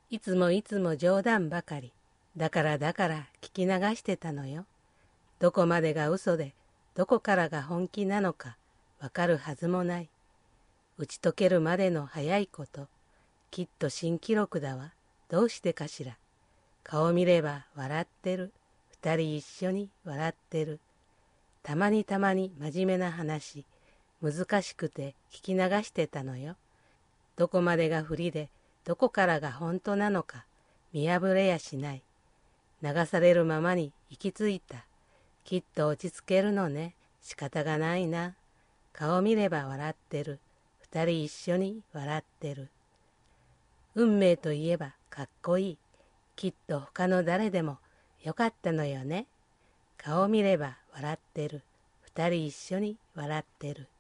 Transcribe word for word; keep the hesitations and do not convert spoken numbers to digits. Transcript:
いつもいつも冗談ばかり。だからだから聞き流してたのよ。どこまでが嘘で、どこからが本気なのかわかるはずもない。打ち解けるまでの早いこと。きっと新記録だわ。どうしてかしら。顔見れば笑ってる。二人一緒に笑ってる。たまにたまに真面目な話。難しくて聞き流してたのよ。どこまでが振りで、どこからが本当なのか見破れやしない。流されるままに行き着いた。きっと落ち着けるのね。仕方がないな。顔見れば笑ってる。二人一緒に笑ってる。運命といえばかっこいい。きっと他の誰でもよかったのよね。顔見れば笑ってる。二人一緒に笑ってる。